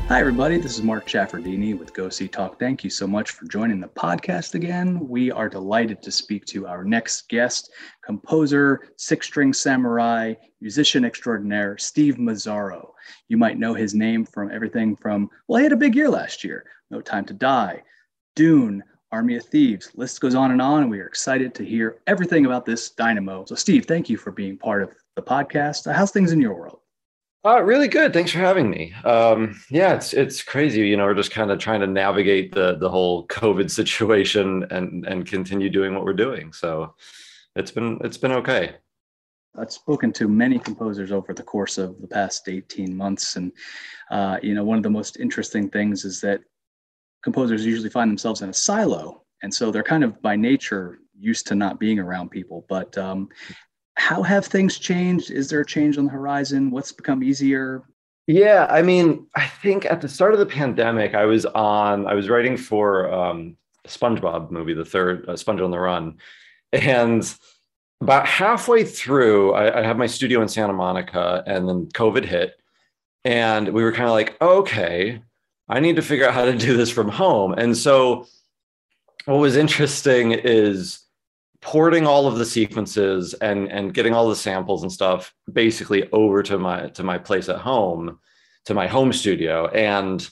Hi, everybody. This is Mark Chaffardini with Go See Talk. Thank you so much for joining the podcast again. We are delighted to speak to our next guest, composer, six-string samurai, musician extraordinaire, Steve Mazzaro. You might know his name from everything from, well, he had a big year last year, No Time to Die, Dune, Army of Thieves. List goes on, and we are excited to hear everything about this dynamo. So, Steve, thank you for being part of the podcast. How's things in your world? Really good. Thanks for having me. Yeah, it's crazy. We're just kind of trying to navigate the whole COVID situation and continue doing what we're doing. So it's been okay. I've spoken to many composers over the course of the past 18 months. And, one of the most interesting things is that composers usually find themselves in a silo. And so they're kind of by nature used to not being around people. But how have things changed? Is there a change on the horizon? What's become easier? Yeah, I think at the start of the pandemic, I was writing for a SpongeBob movie, the third Sponge on the Run. And about halfway through, I had my studio in Santa Monica, and then COVID hit. And we were kind of like, okay, I need to figure out how to do this from home. And so what was interesting is porting all of the sequences and getting all the samples and stuff basically over to my place at home, to my home studio. And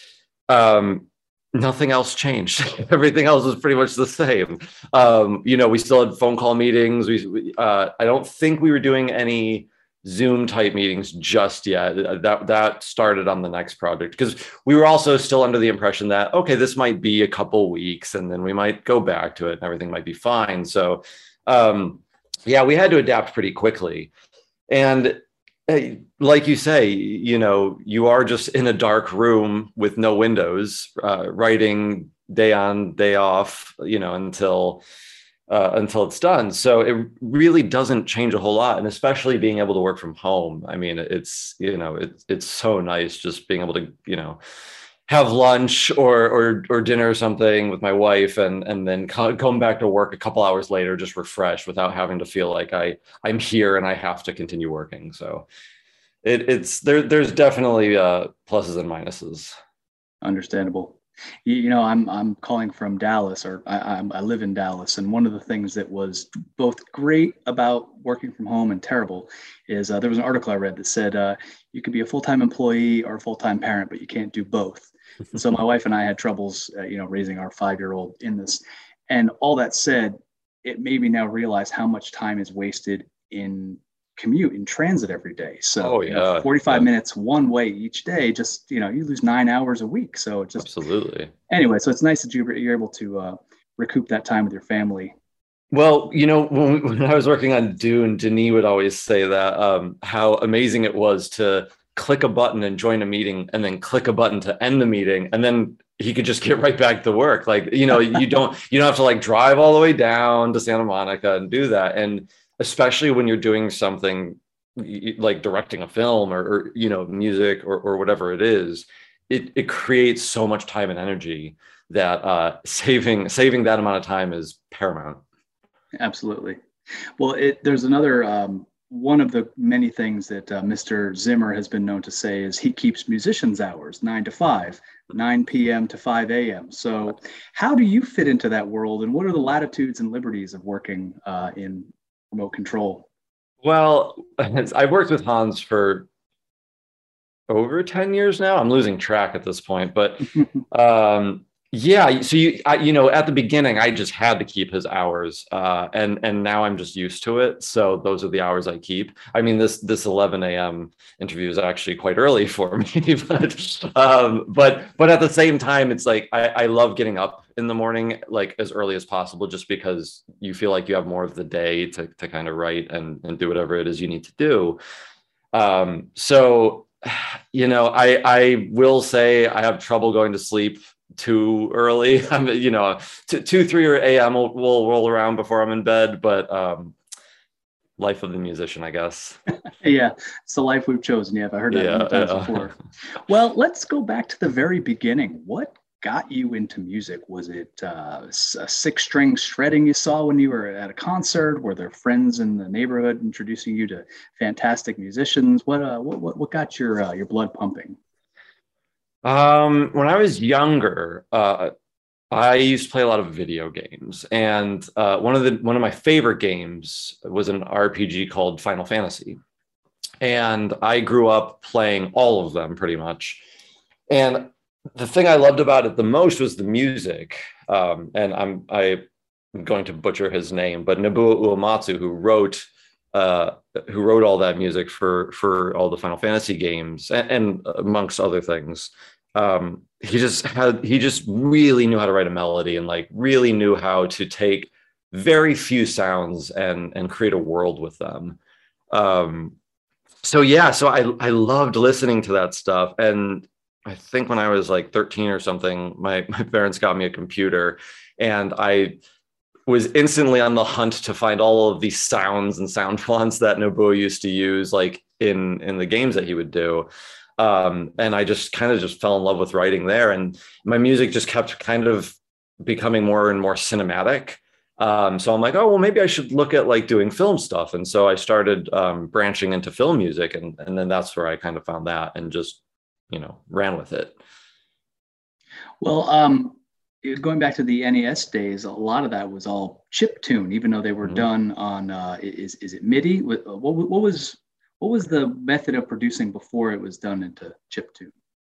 nothing else changed. Everything else was pretty much the same. We still had phone call meetings. I don't think we were doing any Zoom type meetings just yet. That started on the next project, because we were also still under the impression that, okay, this might be a couple weeks and then we might go back to it and everything might be fine. So yeah, we had to adapt pretty quickly. And like you say, you are just in a dark room with no windows, writing day on, day off, until it's done. So it really doesn't change a whole lot. And especially being able to work from home. It's so nice just being able to, have lunch or dinner or something with my wife, and then come back to work a couple hours later, just refreshed without having to feel like I'm here and I have to continue working. So there's definitely pluses and minuses. Understandable. I'm calling from Dallas, or I live in Dallas, and one of the things that was both great about working from home and terrible is there was an article I read that said you could be a full-time employee or a full-time parent, but you can't do both. And so my wife and I had troubles, raising our 5-year-old in this. And all that said, it made me now realize how much time is wasted in commute, in transit every day. So 45 minutes one way each day, just, you lose 9 hours a week. So it's just absolutely. Anyway, so it's nice that you're able to recoup that time with your family. Well, when I was working on Dune, Denis would always say that how amazing it was to click a button and join a meeting, and then click a button to end the meeting, and then he could just get right back to work. Like, you don't have to like drive all the way down to Santa Monica and do that. And especially when you're doing something like directing a film or music or whatever it is, it creates so much time and energy that saving that amount of time is paramount. Absolutely. Well, there's another one of the many things that Mr. Zimmer has been known to say is he keeps musicians' hours 9 to 5, 9 p.m. to 5 a.m. So how do you fit into that world, and what are the latitudes and liberties of working in remote control? Well, I've worked with Hans for over 10 years now. I'm losing track at this point, but yeah. So at the beginning, I just had to keep his hours, and now I'm just used to it. So those are the hours I keep. I mean, this 11 a.m. interview is actually quite early for me, but at the same time, it's like I love getting up in the morning, like as early as possible, just because you feel like you have more of the day to kind of write and do whatever it is you need to do. So I will say I have trouble going to sleep too early. 2, 3 a.m. will roll around before I'm in bed, but life of the musician, I guess. Yeah, it's the life we've chosen. Yeah, I've heard that many times before. Well, let's go back to the very beginning. What got you into music? Was it a six-string shredding you saw when you were at a concert? Were there friends in the neighborhood introducing you to fantastic musicians? What got your blood pumping? When I was younger, I used to play a lot of video games, and one of my favorite games was an RPG called Final Fantasy, and I grew up playing all of them pretty much. And the thing I loved about it the most was the music. And I'm going to butcher his name, but Nobuo Uematsu, who wrote all that music for all the Final Fantasy games and amongst other things. He just really knew how to write a melody and like really knew how to take very few sounds and create a world with them. So yeah, so I loved listening to that stuff. And I think when I was like 13 or something, my parents got me a computer, and I was instantly on the hunt to find all of these sounds and sound fonts that Nobuo used to use, like in the games that he would do. And I just kind of just fell in love with writing there, and my music just kept kind of becoming more and more cinematic. So I'm like, oh well, maybe I should look at like doing film stuff, and so I started branching into film music, and then that's where I kind of found that and just ran with it. Well, going back to the NES days, a lot of that was all chip tune, even though they were Mhm. done on is it MIDI? What was the method of producing before it was done into chip tune?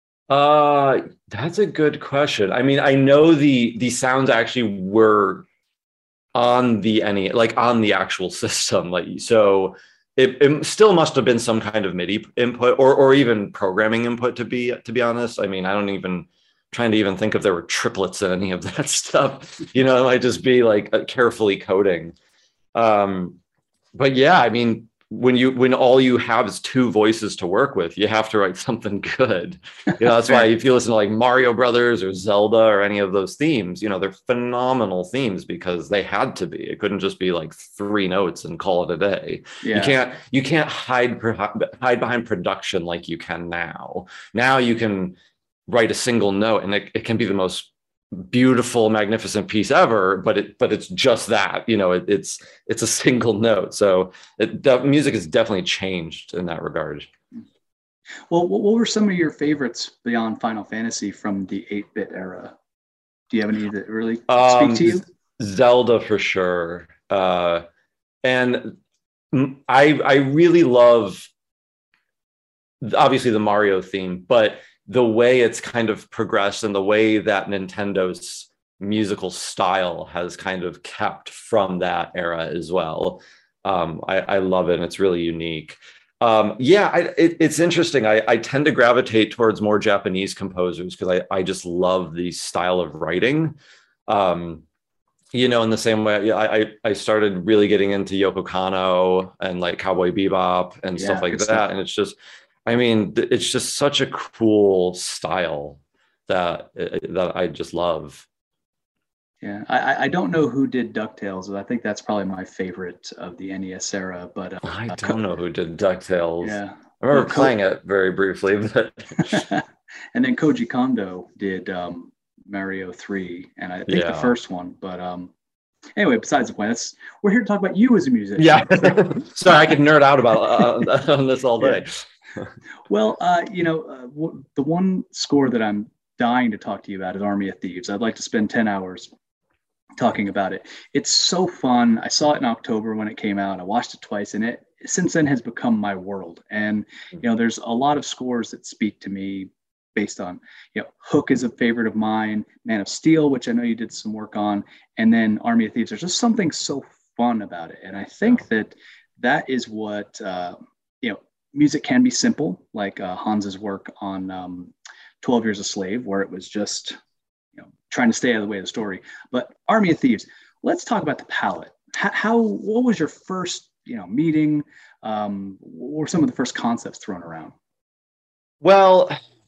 That's a good question. I mean, I know the sounds actually were on the any like on the actual system, like so it still must have been some kind of MIDI input or even programming input, to be honest. I mean, I don't even trying to even think if there were triplets in any of that stuff. It might just be like carefully coding. Um, but yeah, I mean, when all you have is two voices to work with, you have to write something good. That's why if you listen to like Mario Brothers or Zelda or any of those themes, they're phenomenal themes because they had to be. It couldn't just be like three notes and call it a day. Yeah. You can't hide behind production like you can now. Now you can write a single note, and it can be the most beautiful, magnificent piece ever, but it's just that. It's a single note. So music has definitely changed in that regard. Well, what were some of your favorites beyond Final Fantasy from the 8-bit era? Do you have any that really speak to you? Zelda for sure. And I really love obviously the Mario theme, but the way it's kind of progressed and the way that Nintendo's musical style has kind of kept from that era as well. I love it, and it's really unique. It's interesting. I tend to gravitate towards more Japanese composers because I just love the style of writing. In the same way, I started really getting into Yoko Kanno and like Cowboy Bebop and stuff like that. Stuff. And it's just such a cool style that I just love. Yeah, I don't know who did DuckTales, but I think that's probably my favorite of the NES era. But I don't know who did DuckTales. Yeah, I remember playing it very briefly, but and then Koji Kondo did Mario 3, and I think the first one. But anyway, besides the point, we're here to talk about you as a musician. Yeah, sorry, I could nerd out about on this all day. Yeah. Well, the one score that I'm dying to talk to you about is Army of Thieves. I'd like to spend 10 hours talking about it. It's so fun. I saw it in October when it came out. I watched it twice, and it since then has become my world. And there's a lot of scores that speak to me based on, Hook is a favorite of mine, Man of Steel, which I know you did some work on, and then Army of Thieves. There's just something so fun about it. And I think that is what, music can be simple, like Hans's work on 12 Years a Slave, where it was just, trying to stay out of the way of the story. But Army of Thieves, let's talk about the palette. What was your first, meeting? What were some of the first concepts thrown around? Well,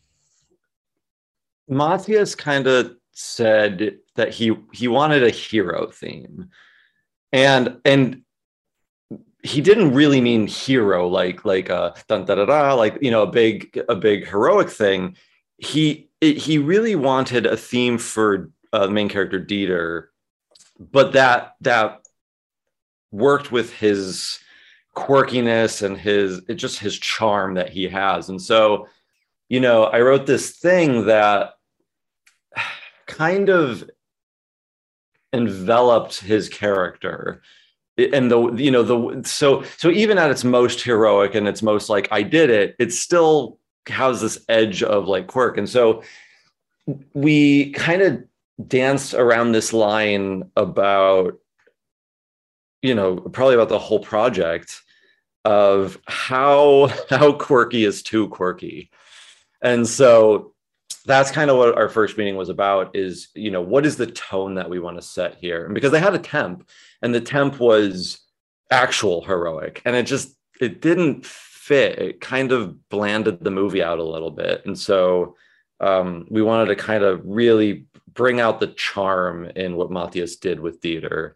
Matthias kind of said that he wanted a hero theme, and he didn't really mean hero like a dun, da, da, da, like a big heroic thing. He really wanted a theme for the main character Dieter, but that worked with his quirkiness and his charm that he has. And so I wrote this thing that kind of enveloped his character. And so even at its most heroic and its most like I did it, it still has this edge of like quirk. And so we kind of danced around this line about, probably about the whole project of how quirky is too quirky. And so that's kind of what our first meeting was about is, what is the tone that we want to set here? And because they had a temp, and the temp was actual heroic, and it didn't fit. It kind of blanded the movie out a little bit. And so we wanted to kind of really bring out the charm in what Matthias did with Dieter.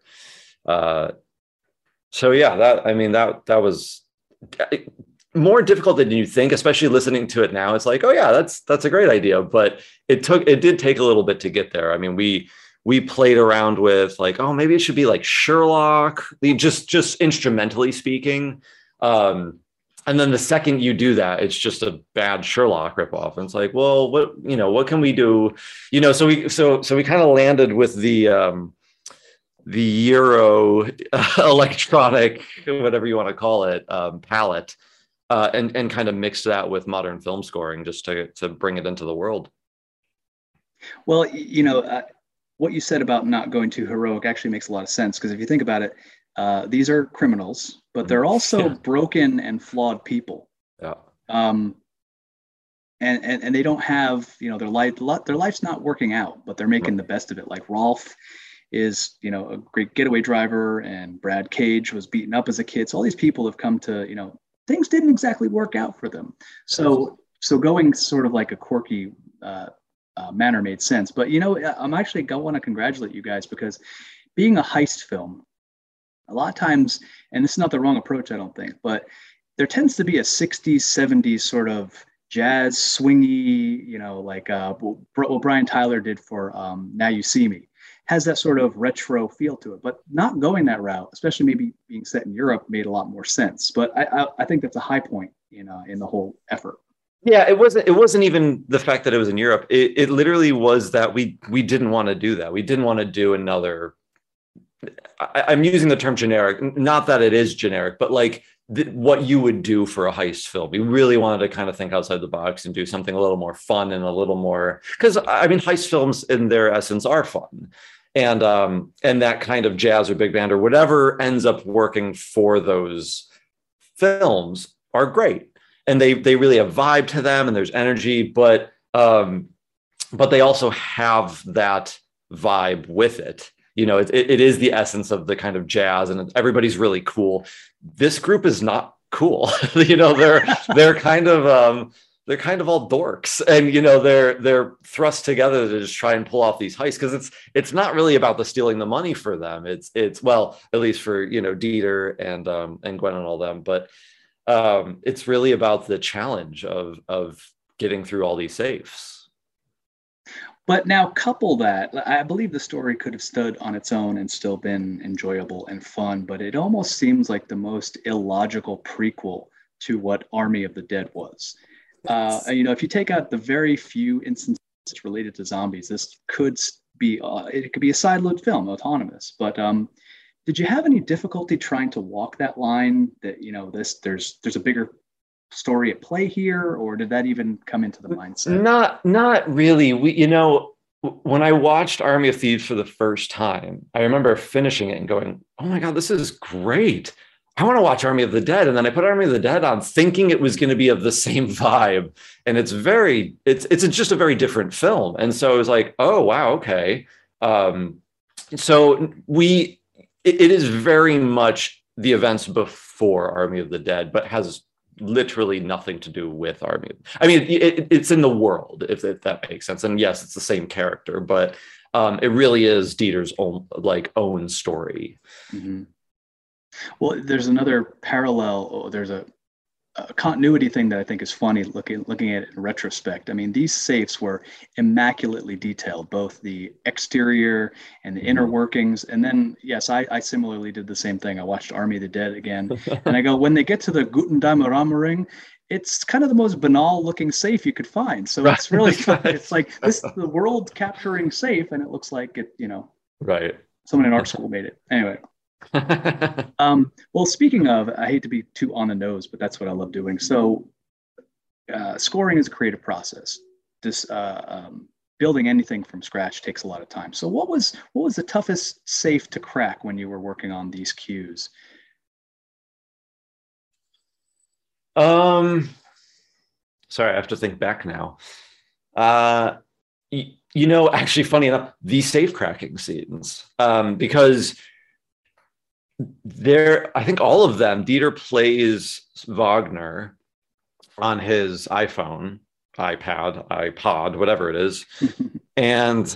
So yeah, that was more difficult than you think, especially listening to it now. It's like, oh yeah, that's a great idea, but it did take a little bit to get there. I mean, we played around with like, oh, maybe it should be like Sherlock, just instrumentally speaking. And then the second you do that, it's just a bad Sherlock ripoff. And it's like, well, what can we do? So we kind of landed with the Euro electronic, whatever you want to call it, palette, and kind of mixed that with modern film scoring just to bring it into the world. Well, what you said about not going too heroic actually makes a lot of sense, because if you think about it, these are criminals, but they're also broken and flawed people. Yeah. And they don't have, their life's not working out, but they're making the best of it. Like Rolf is, a great getaway driver, and Brad Cage was beaten up as a kid. So all these people have come to, things didn't exactly work out for them. So going sort of like a quirky manner made sense. But, I'm actually going to want to congratulate you guys, because being a heist film, a lot of times, and this is not the wrong approach, I don't think, but there tends to be a 60s, 70s sort of jazz, swingy, like what Brian Tyler did for Now You See Me, has that sort of retro feel to it. But not going that route, especially maybe being set in Europe, made a lot more sense. But I think that's a high point in the whole effort. Yeah, it wasn't even the fact that it was in Europe. It literally was that we didn't want to do that. We didn't want to do another. I'm using the term generic, not that it is generic, but like what you would do for a heist film. We really wanted to kind of think outside the box and do something a little more fun and a little more, because heist films in their essence are fun. And that kind of jazz or big band or whatever ends up working for those films are great. And they really have vibe to them, and there's energy, but they also have that vibe with it. It is the essence of the kind of jazz, and everybody's really cool. This group is not cool. They're kind of all dorks, and they're thrust together to just try and pull off these heists, because it's not really about the stealing the money for them. It's well, at least for Dieter and Gwen and all them, but it's really about the challenge of getting through all these safes. But now couple that, I believe the story could have stood on its own and still been enjoyable and fun, but it almost seems like the most illogical prequel to what Army of the Dead was. If you take out the very few instances related to zombies, this could be it could be a sideload film, autonomous. But did you have any difficulty trying to walk that line that there's a bigger story at play here, or did that even come into the mindset? Not really. When I watched Army of Thieves for the first time, I remember finishing it and going, oh my God, this is great. I want to watch Army of the Dead. And then I put Army of the Dead on thinking it was going to be of the same vibe. And it's just a very different film. And so it was like, oh, wow. Okay. So it is very much the events before Army of the Dead, but has literally nothing to do with Army. It's in the world, if that makes sense. And yes, it's the same character, but it really is Dieter's own story. Mm-hmm. Well, there's another parallel. There's a a continuity thing that I think is funny looking at it in retrospect. I mean, these safes were immaculately detailed, both the exterior and the inner workings. And then, yes, I similarly did the same thing. I watched Army of the Dead again, and I go, when they get to the Guten Daimarama ring, it's kind of the most banal looking safe you could find. So it's really, it's like this the world capturing safe, and it looks like it, right. Someone in art school made it. Anyway. Well, speaking of, I hate to be too on the nose, but that's what I love doing. So scoring is a creative process. This building anything from scratch takes a lot of time. So what was the toughest safe to crack when you were working on these cues? Sorry, I have to think back now. Actually, funny enough, the safe cracking scenes, because I think all of them, Dieter plays Wagner on his iPhone, iPod, whatever it is. And,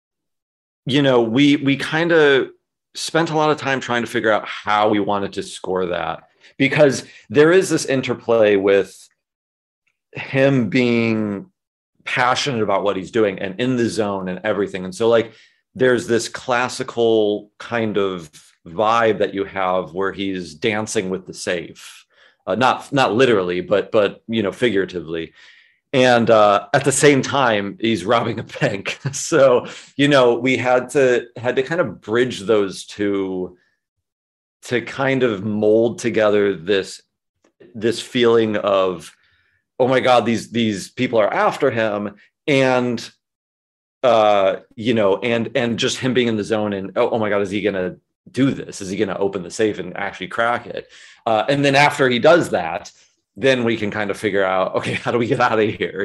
we kind of spent a lot of time trying to figure out how we wanted to score that, because there is this interplay with him being passionate about what he's doing and in the zone and everything. And so like, there's this classical kind of vibe that you have where he's dancing with the safe, not literally, but figuratively. And at the same time, he's robbing a bank. So, we had to kind of bridge those two to kind of mold together this feeling of, oh my God, these people are after him, and and just him being in the zone, and oh my God, is he gonna do this? Is he gonna open the safe and actually crack it? And then after he does that, then we can kind of figure out, okay, how do we get out of here?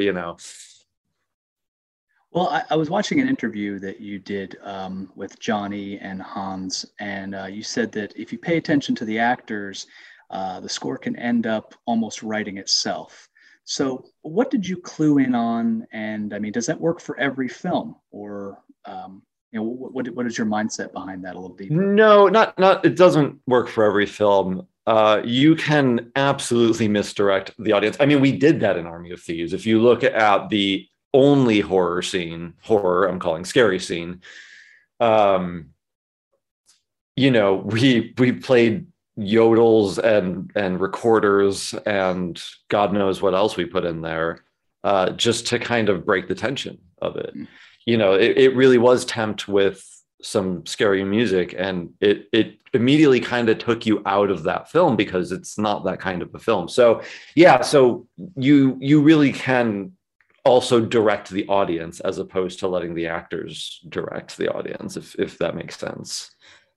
Well, I was watching an interview that you did with Johnny and Hans, and you said that if you pay attention to the actors, the score can end up almost writing itself. So what did you clue in on? And I mean, does that work for every film, or, what is your mindset behind that a little deeper? No, not, it doesn't work for every film. You can absolutely misdirect the audience. I mean, we did that in Army of Thieves. If you look at the only I'm calling scary scene, we played yodels and recorders and God knows what else we put in there, just to kind of break the tension of it. It really was temped with some scary music, and it immediately kind of took you out of that film because it's not that kind of a film. So yeah, so you really can also direct the audience as opposed to letting the actors direct the audience, if that makes sense.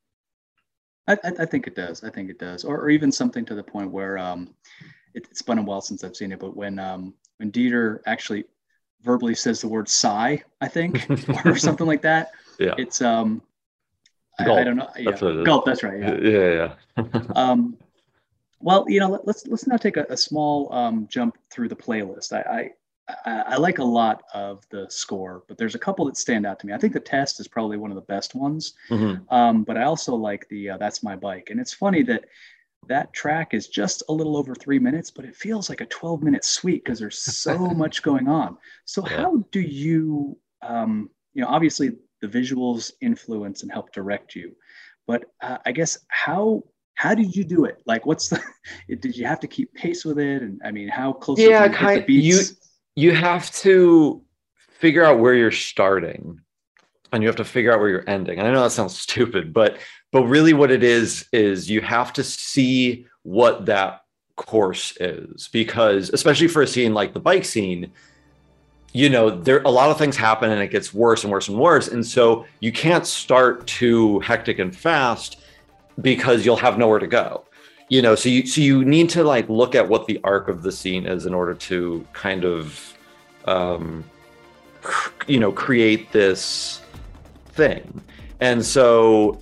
I think it does. I think it does. Or even something to the point where it's been a while since I've seen it, but when Dieter actually verbally says the word sigh, I think, or something like that. Yeah. It's I don't know. Yeah. That's what it is. Gulp, that's right. Yeah. Well, let's now take a small jump through the playlist. I like a lot of the score, but there's a couple that stand out to me. I think The Test is probably one of the best ones. Mm-hmm. But I also like the That's My Bike. And it's funny that track is just a little over 3 minutes, but it feels like a 12-minute suite because there's so much going on. So how do you, obviously the visuals influence and help direct you, but I guess how did you do it? Like, did you have to keep pace with it? And I mean, how close? Yeah, kind of. You have to figure out where you're starting, and you have to figure out where you're ending. And I know that sounds stupid, but really what it is you have to see what that course is, because especially for a scene like the bike scene, there a lot of things happen and it gets worse and worse and worse. And so you can't start too hectic and fast because you'll have nowhere to go. So you need to like look at what the arc of the scene is in order to kind of, create this thing. And so,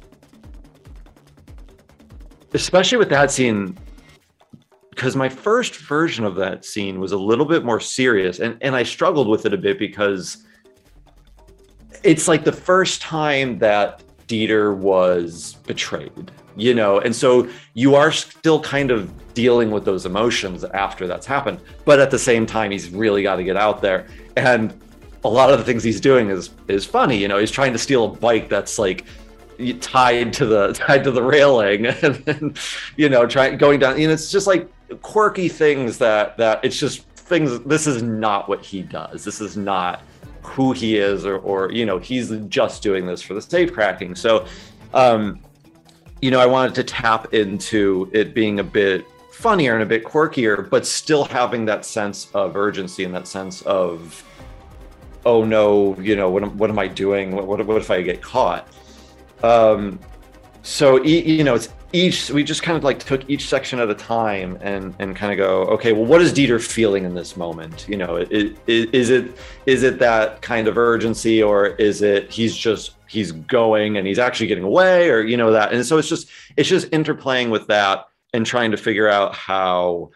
especially with that scene, because my first version of that scene was a little bit more serious, and I struggled with it a bit because it's like the first time that Dieter was betrayed, you know, and so you are still kind of dealing with those emotions after that's happened, but at the same time he's really got to get out there. And a lot of the things he's doing is funny, you know. He's trying to steal a bike that's like tied to the railing, and then, you know, going down, you know, it's just like quirky things that it's just things. This is not what he does. This is not who he is, or you know, he's just doing this for the safe cracking. So you know, I wanted to tap into it being a bit funnier and a bit quirkier, but still having that sense of urgency and that sense of, oh no, you know, what am I doing? What if I get caught? So you know, it's we just kind of like took each section at a time and kind of go, okay, well, what is Dieter feeling in this moment? You know, is it that kind of urgency, or is it he's going and he's actually getting away, or, you know, that. And so it's just interplaying with that and trying to figure out how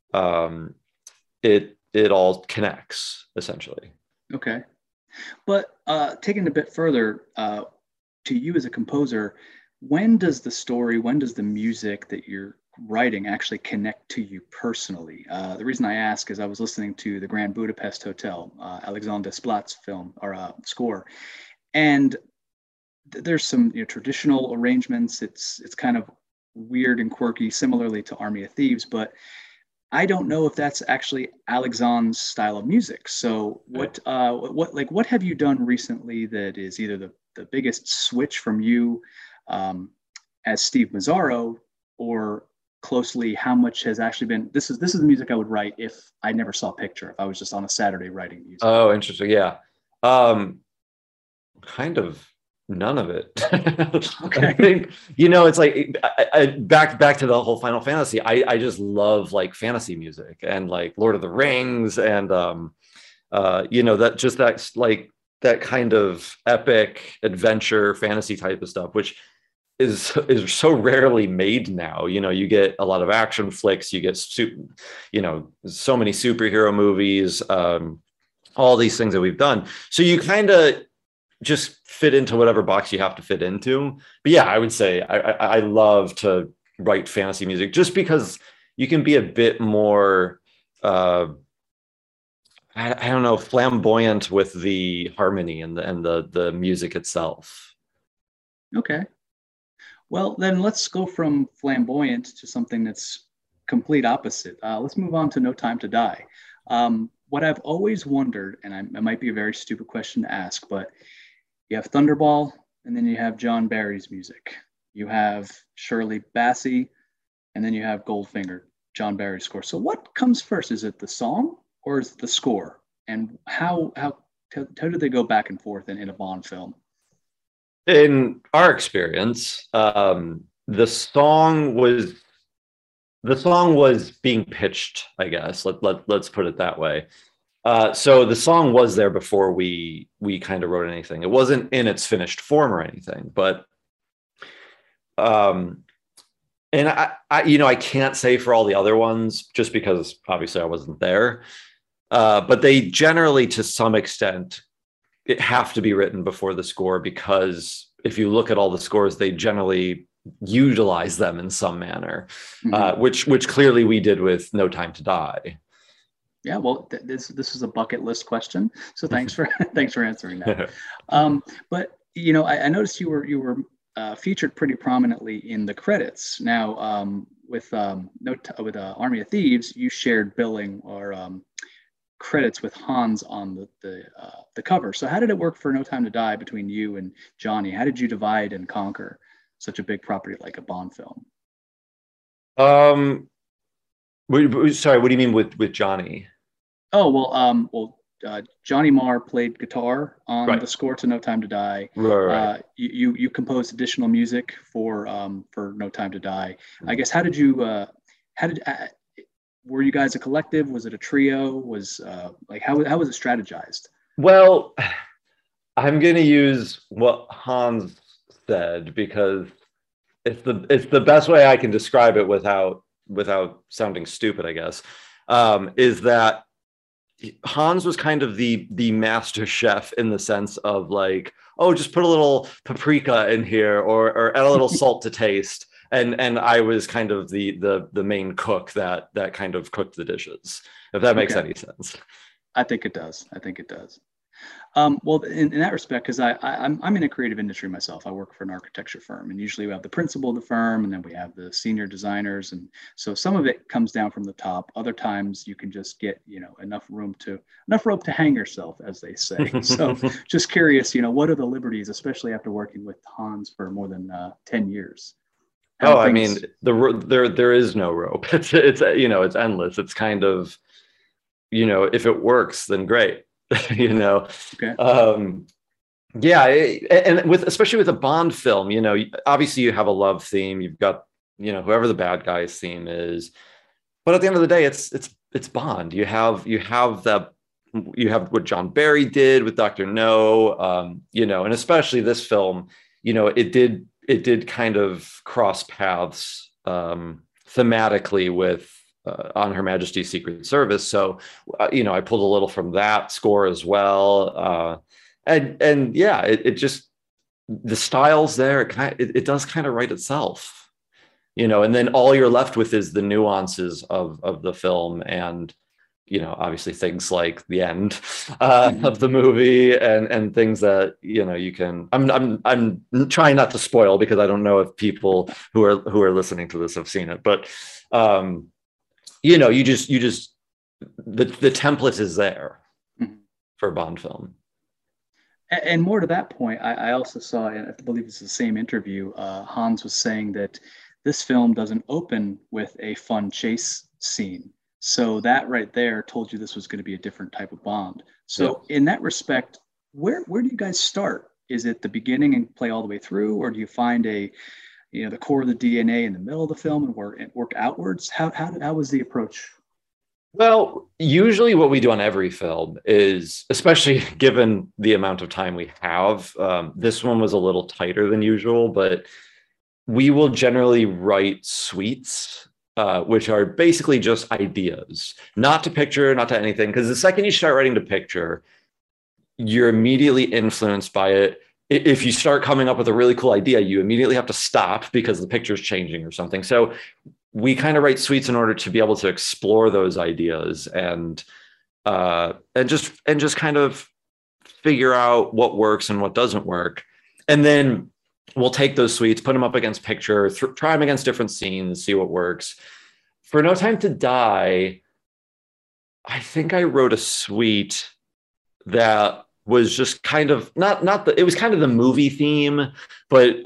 it all connects, essentially. Okay. But taking it a bit further, to you as a composer, when does the music that you're writing actually connect to you personally? The reason I ask is I was listening to the Grand Budapest Hotel, Alexander Desplat's film or score, and there's some, you know, traditional arrangements. It's kind of weird and quirky, similarly to Army of Thieves, but I don't know if that's actually Alexandre's style of music. So what have you done recently that is either the biggest switch from you as Steve Mazzaro, or closely how much has actually been, this is the music I would write if I never saw Picture, if I was just on a Saturday writing music? Oh, interesting. Yeah. Kind of none of it. Okay. I think, you know, it's like I back to the whole Final Fantasy. I just love like fantasy music and like Lord of the Rings and you know, that's like that kind of epic adventure fantasy type of stuff, which is so rarely made now. You know, you get a lot of action flicks, you get you know, so many superhero movies, all these things that we've done. So you kind of just fit into whatever box you have to fit into. But yeah, I would say I love to write fantasy music just because you can be a bit more I don't know, flamboyant with the harmony and the music itself. Okay. Well, then let's go from flamboyant to something that's complete opposite. Let's move on to No Time to Die. What I've always wondered, and it might be a very stupid question to ask, but you have Thunderball, and then you have John Barry's music. You have Shirley Bassey, and then you have Goldfinger, John Barry's score. So what comes first? Is it the song or is it the score? And how do they go back and forth in a Bond film? In our experience, the song was being pitched, I guess. Let's put it that way. So the song was there before we kind of wrote anything. It wasn't in its finished form or anything, but and I you know, I can't say for all the other ones just because obviously I wasn't there. But they generally, to some extent, it have to be written before the score, because if you look at all the scores, they generally utilize them in some manner, which clearly we did with No Time to Die. Yeah, well, this is a bucket list question, so thanks for answering that. But you know, I noticed you were featured pretty prominently in the credits. Now, with Army of Thieves, you shared billing or credits with Hans on the cover. So how did it work for No Time to Die between you and Johnny? How did you divide and conquer such a big property like a Bond film? Sorry, what do you mean with Johnny? Oh, well, Johnny Marr played guitar on the score to No Time to Die. Right. You composed additional music for No Time to Die. I guess how did were you guys a collective? Was it a trio? Was how was it strategized? Well, I'm going to use what Hans said because it's the best way I can describe it without sounding stupid, I guess. Is that Hans was kind of the master chef in the sense of like, oh, just put a little paprika in here, or add a little salt to taste. And I was kind of the main cook that kind of cooked the dishes, if that makes any sense. I think it does. I think it does. Well, in that respect, because I'm in a creative industry myself. I work for an architecture firm, and usually we have the principal of the firm, and then we have the senior designers, and so some of it comes down from the top. Other times you can just get enough rope to hang yourself, as they say. So just curious, what are the liberties, especially after working with Hans for more than 10 years? I mean, there is no rope. It's it's endless. It's kind of, if it works, then great. Okay. Yeah, and especially with a Bond film, obviously you have a love theme. You've got whoever the bad guy's theme is, but at the end of the day, it's Bond. You have what John Barry did with Dr. No, and especially this film, it did kind of cross paths thematically with On Her Majesty's Secret Service. So, I pulled a little from that score as well. And yeah, it just, the styles there, it does kind of write itself, and then all you're left with is the nuances of the film, and obviously things like the end of the movie and things that you can. I'm trying not to spoil, because I don't know if people who are listening to this have seen it, but you just the template is there for a Bond film. And more to that point, I also saw, and I believe it's the same interview, Hans was saying that this film doesn't open with a fun chase scene. So that right there told you this was going to be a different type of Bond. So in that respect, where do you guys start? Is it the beginning and play all the way through, or do you find the core of the DNA in the middle of the film and work outwards? How was the approach? Well, usually what we do on every film is, especially given the amount of time we have, this one was a little tighter than usual, but we will generally write suites, which are basically just ideas, not to picture, not to anything. Because the second you start writing to picture, you're immediately influenced by it. If you start coming up with a really cool idea, you immediately have to stop because the picture's changing or something. So we kind of write suites in order to be able to explore those ideas and just kind of figure out what works and what doesn't work. And then we'll take those suites, put them up against picture, try them against different scenes, see what works. For No Time to Die, I think I wrote a suite that was just kind of it was kind of the movie theme, but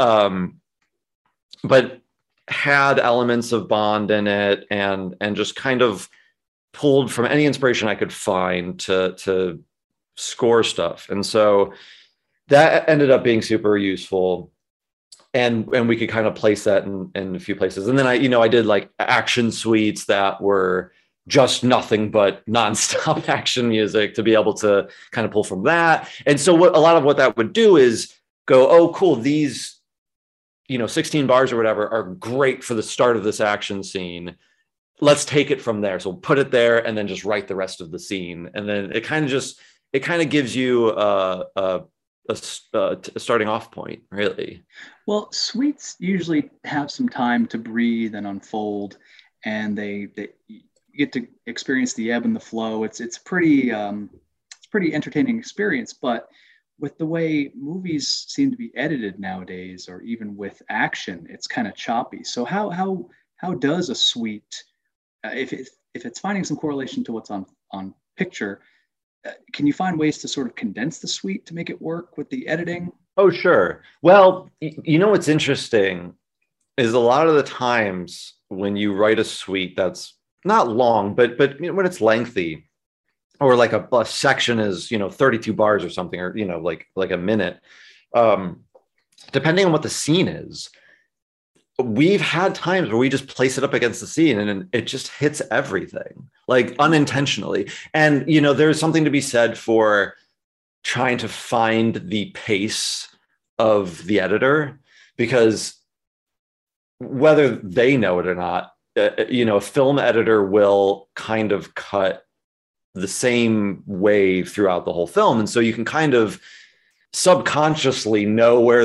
had elements of Bond in it, and just kind of pulled from any inspiration I could find to score stuff. And so that ended up being super useful. And we could kind of place that in a few places. And then I did like action suites that were just nothing but nonstop action music to be able to kind of pull from that. And so a lot of what that would do is go, oh, cool, these 16 bars or whatever are great for the start of this action scene. Let's take it from there. So we'll put it there and then just write the rest of the scene. And then it kind of gives you a starting off point, really. Well, suites usually have some time to breathe and unfold, and they get to experience the ebb and the flow. It's pretty entertaining experience. But with the way movies seem to be edited nowadays, or even with action, it's kind of choppy. So how does a suite, if it's finding some correlation to what's on picture, can you find ways to sort of condense the suite to make it work with the editing? Oh, sure. Well, what's interesting is a lot of the times when you write a suite that's not long, but when it's lengthy, or like a section is 32 bars or something, or like a minute, depending on what the scene is, we've had times where we just place it up against the scene and it just hits everything, like unintentionally. And there's something to be said for trying to find the pace of the editor, because whether they know it or not, a film editor will kind of cut the same wave throughout the whole film. And so you can kind of subconsciously know where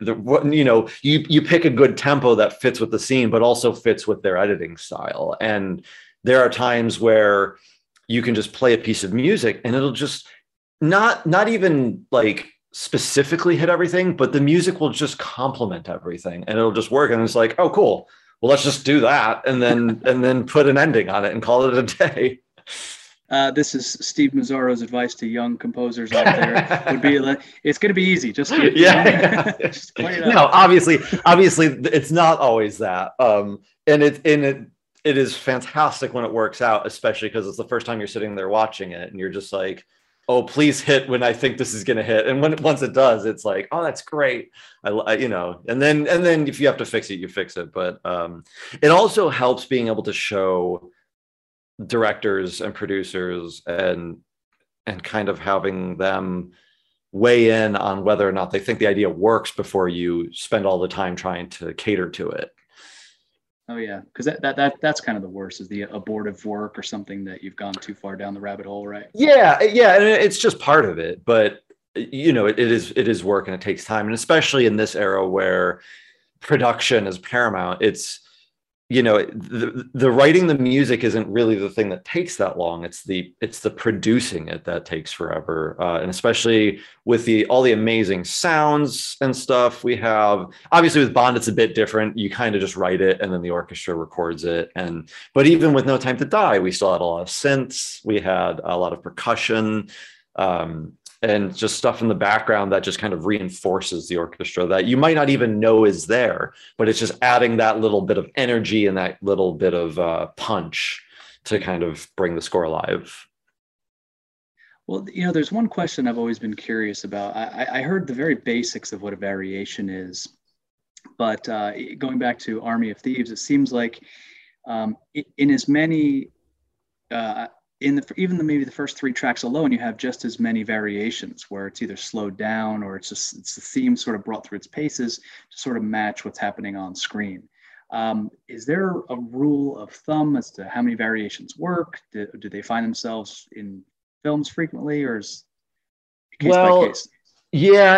you pick a good tempo that fits with the scene, but also fits with their editing style. And there are times where you can just play a piece of music and it'll just not even like specifically hit everything, but the music will just complement everything and it'll just work. And it's like, oh, cool. Well, let's just do that. And then put an ending on it and call it a day. This is Steve Mazzaro's advice to young composers out there. Would be like, it's going to be easy. Just just point it out. No, obviously, it's not always that. And it is fantastic when it works out, especially because it's the first time you're sitting there watching it, and you're just like, oh, please hit when I think this is going to hit. And once it does, it's like, oh, that's great. And then if you have to fix it, you fix it. But it also helps being able to show directors and producers and kind of having them weigh in on whether or not they think the idea works before you spend all the time trying to cater to it. Oh yeah, because that's kind of the worst, is the abortive work or something that you've gone too far down the rabbit hole, right? Yeah, and it's just part of it, but it is work and it takes time, and especially in this era where production is paramount, it's the writing the music isn't really the thing that takes that long. It's the producing it that takes forever, and especially with all the amazing sounds and stuff we have. Obviously with Bond it's a bit different. You kind of just write it and then the orchestra records it. But even with No Time to Die, we still had a lot of synths, we had a lot of percussion, and just stuff in the background that just kind of reinforces the orchestra that you might not even know is there, but it's just adding that little bit of energy and that little bit of punch to kind of bring the score alive. Well, there's one question I've always been curious about. I heard the very basics of what a variation is, but going back to Army of Thieves, it seems like in as many maybe the first 3 tracks alone, you have just as many variations where it's either slowed down or it's the theme sort of brought through its paces to sort of match what's happening on screen. Is there a rule of thumb as to how many variations work? Do they find themselves in films frequently, or is it case by case? Yeah,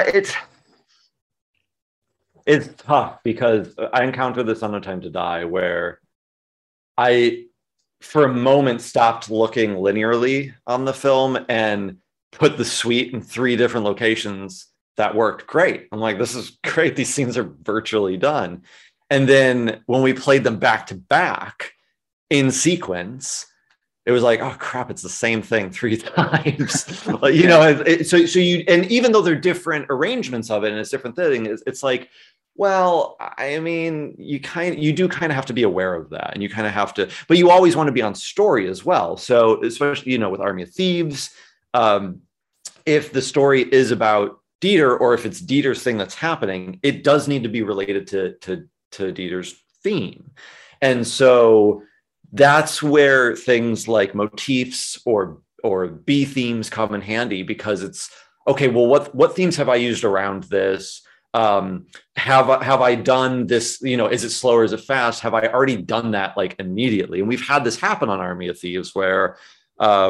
it's tough because I encountered this on No Time to Die where I for a moment stopped looking linearly on the film and put the suite in 3 different locations that worked great. I'm like, this is great. These scenes are virtually done. And then when we played them back to back in sequence, it was like, oh crap, it's the same thing 3 times. So and even though they're different arrangements of it and it's different thing, it's like, well, I mean, you do kind of have to be aware of that, and you kind of have to, but you always want to be on story as well. So especially, with Army of Thieves, if the story is about Dieter, or if it's Dieter's thing that's happening, it does need to be related to Dieter's theme. And so that's where things like motifs or B themes come in handy, because it's okay, well, what themes have I used around this? Have I done this, is it slow or is it fast? Have I already done that like immediately? And we've had this happen on Army of Thieves where, I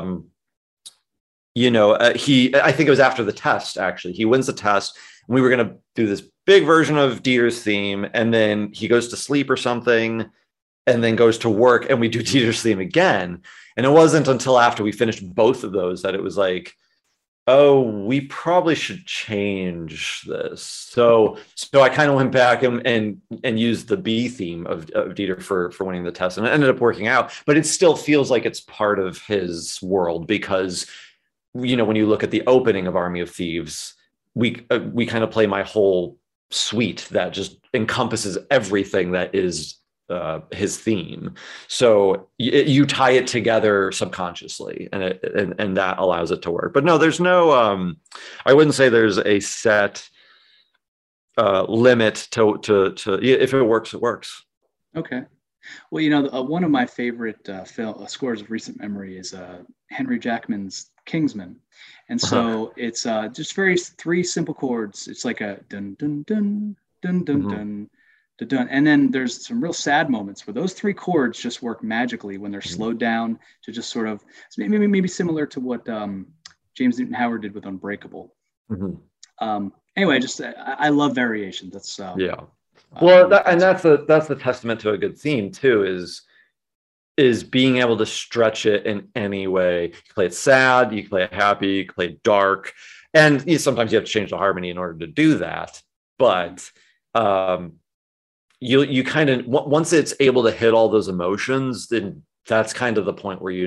think it was after the test, actually, he wins the test and we were going to do this big version of Dieter's theme. And then he goes to sleep or something and then goes to work and we do Dieter's theme again. And it wasn't until after we finished both of those that it was like, oh, we probably should change this. So I kind of went back and used the B theme of Dieter for winning the test, and it ended up working out. But it still feels like it's part of his world because, when you look at the opening of Army of Thieves, we kind of play my whole suite that just encompasses everything that is his theme. So you tie it together subconsciously, and that allows it to work. But no, there's no I wouldn't say there's a set limit to if it works, it works. Okay. Well, one of my favorite scores of recent memory is Henry Jackman's Kingsman. And so it's just 3 simple chords. It's like a dun dun dun dun dun dun dun. And then there's some real sad moments where those 3 chords just work magically when they're slowed down to just sort of maybe similar to what James Newton Howard did with Unbreakable. Anyway, just I love variations. That's yeah. Well, that's the testament to a good theme too, is being able to stretch it in any way. You can play it sad, you can play it happy, you can play it dark, and sometimes you have to change the harmony in order to do that. But you kind of, once it's able to hit all those emotions, then that's kind of the point where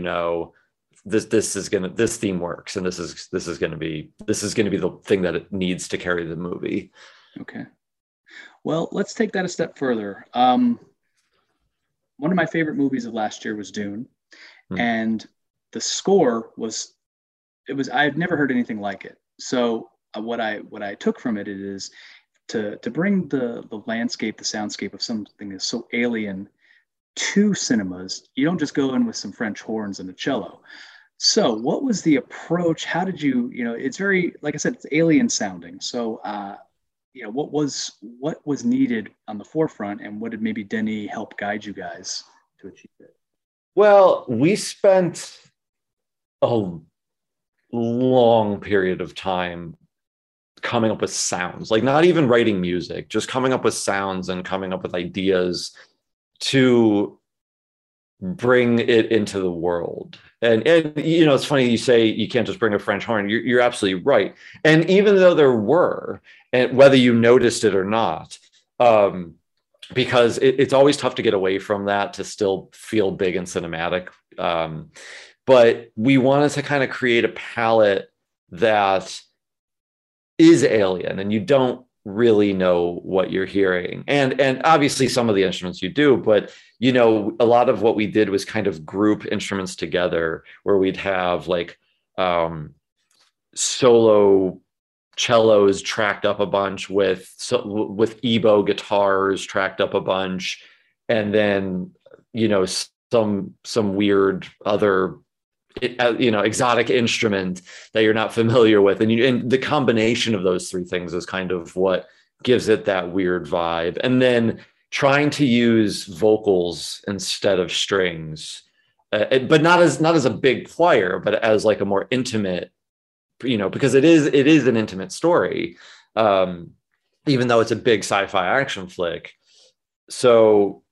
this theme works, and this is going to be the thing that it needs to carry the movie. Okay. Well, let's take that a step further. One of my favorite movies of last year was Dune, and the score was I've never heard anything like it. So what I took from it is to bring the landscape, the soundscape of something that's so alien to cinemas. You don't just go in with some French horns and a cello. So what was the approach? How did you, it's very, like I said, it's alien sounding. So, what was needed on the forefront, and what did maybe Denis help guide you guys to achieve it? Well, we spent a long period of time coming up with sounds, like not even writing music, just coming up with sounds and coming up with ideas to bring it into the world. And it's funny you say you can't just bring a French horn. You're absolutely right. And even though there were, and whether you noticed it or not, because it's always tough to get away from that to still feel big and cinematic. But we wanted to kind of create a palette that is alien, and you don't really know what you're hearing. And obviously some of the instruments you do, but a lot of what we did was kind of group instruments together, where we'd have like solo cellos tracked up a bunch with EBow guitars tracked up a bunch, and then some weird other exotic instrument that you're not familiar with, and the combination of those three things is kind of what gives it that weird vibe. And then trying to use vocals instead of strings, but not as a big choir, but as like a more intimate, because it is an intimate story, even though it's a big sci-fi action flick. So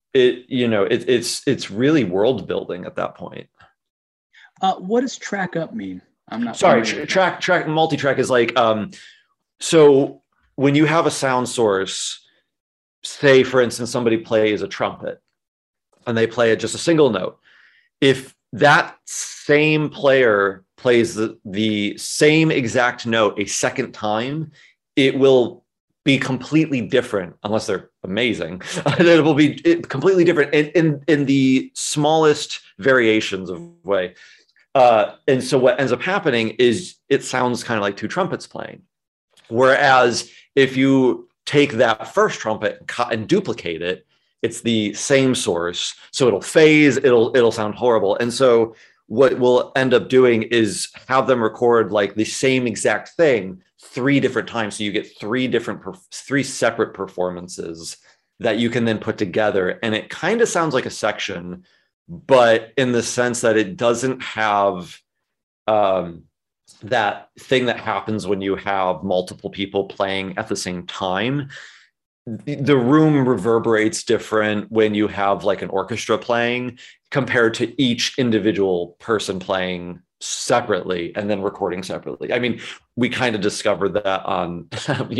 it's really world building at that point. What does track up mean? I'm not sorry. Track multi-track is like, so when you have a sound source, say for instance somebody plays a trumpet and they play it just a single note, if that same player plays the same exact note a second time, it will be completely different, unless they're amazing. It will be completely different in the smallest variations of way. And so what ends up happening is it sounds kind of like two trumpets playing. Whereas if you take that first trumpet and duplicate it, it's the same source. So it'll phase, it'll sound horrible. And so what we'll end up doing is have them record like the same exact thing 3 different times. So you get 3 separate performances that you can then put together. And it kind of sounds like a section, but in the sense that it doesn't have that thing that happens when you have multiple people playing at the same time. The room reverberates different when you have like an orchestra playing compared to each individual person playing separately and then recording separately. I mean, we kind of discovered that on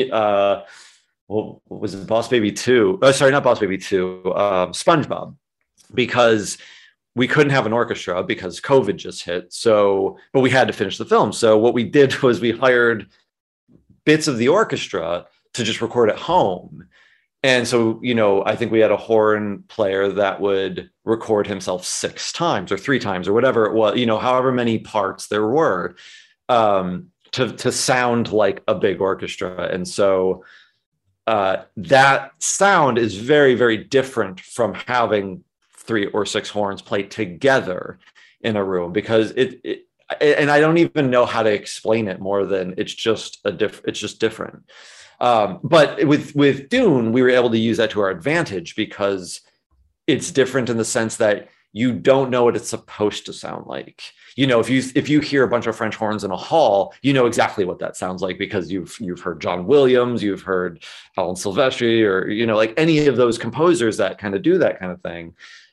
what was it, Boss Baby 2? Oh, sorry, not Boss Baby 2, SpongeBob, because we couldn't have an orchestra because COVID just hit. So, but we had to finish the film. So what we did was we hired bits of the orchestra to just record at home. And so, I think we had a horn player that would record himself 6 times or 3 times or whatever it was, however many parts there were, to sound like a big orchestra. And so that sound is very, very different from having 3 or 6 horns play together in a room, because and I don't even know how to explain it more than it's just different. But with Dune, we were able to use that to our advantage because it's different in the sense that you don't know what it's supposed to sound like. If you hear a bunch of French horns in a hall, you know exactly what that sounds like because you've heard John Williams, you've heard Alan Silvestri, or like any of those composers that kind of do that kind of thing.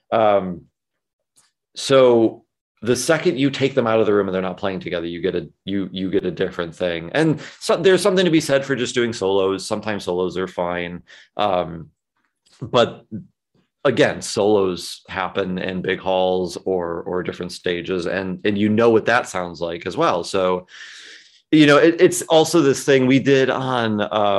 So the second you take them out of the room and they're not playing together, you get a different thing. And so there's something to be said for just doing solos. Sometimes solos are fine, but again, solos happen in big halls or different stages, and what that sounds like as well. So it's also this thing we did on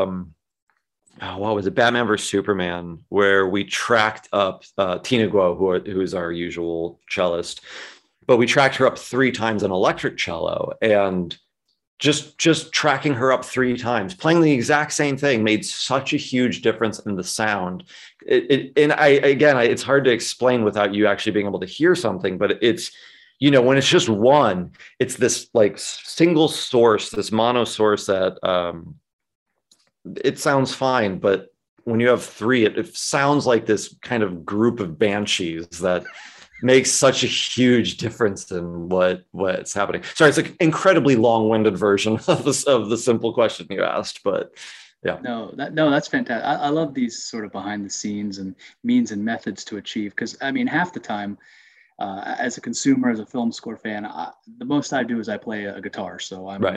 what was it, Batman vs Superman, where we tracked up Tina Guo, who is our usual cellist, but we tracked her up 3 times on electric cello, and just tracking her up 3 times, playing the exact same thing, made such a huge difference in the sound. It's hard to explain without you actually being able to hear something, but it's, when it's just one, it's this like single source, this mono source that it sounds fine, but when you have 3, it sounds like this kind of group of banshees that makes such a huge difference in what's happening. Sorry, it's an incredibly long-winded version of the simple question you asked, but yeah. No, that's fantastic. I love these sort of behind the scenes and means and methods to achieve, because I mean, half the time, as a consumer, as a film score fan, the most I do is I play a guitar. So I'm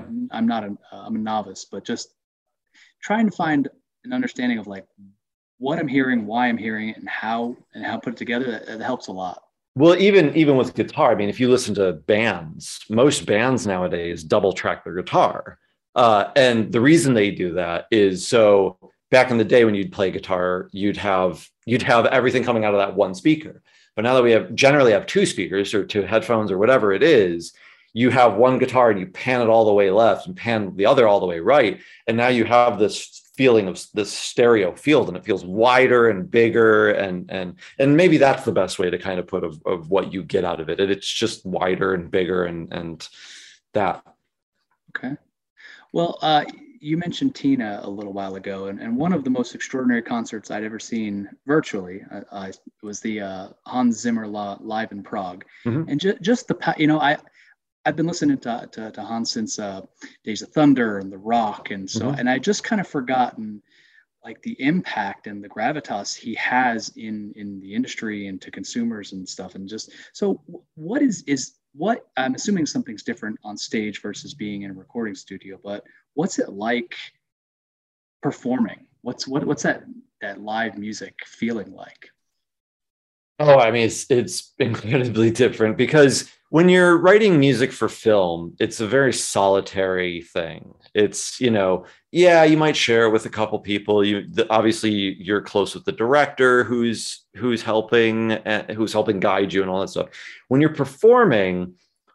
a novice, but just trying to find an understanding of like what I'm hearing, why I'm hearing it, and how put it together, that helps a lot. Well, even with guitar, I mean, if you listen to bands, most bands nowadays double track their guitar. And the reason they do that is, so back in the day when you'd play guitar, you'd have everything coming out of that one speaker. But now that we generally have 2 speakers or 2 headphones or whatever it is, you have one guitar and you pan it all the way left and pan the other all the way right. And now you have this feeling of this stereo field, and it feels wider and bigger, and maybe that's the best way to kind of put of what you get out of it. It's just wider and bigger and that. Okay. Well, you mentioned Tina a little while ago, and one of the most extraordinary concerts I'd ever seen virtually was the Hans Zimmer live in Prague. Mm-hmm. And just I've been listening to Hans since Days of Thunder and The Rock, and so mm-hmm. and I just kind of forgotten like the impact and the gravitas he has in the industry and to consumers and stuff. And just so, what what I'm assuming something's different on stage versus being in a recording studio, but what's it like performing? What's that live music feeling like? Oh, I mean, it's incredibly different, because when you're writing music for film, it's a very solitary thing. It's, you might share it with a couple people. Obviously you're close with the director who's helping guide you and all that stuff. When you're performing,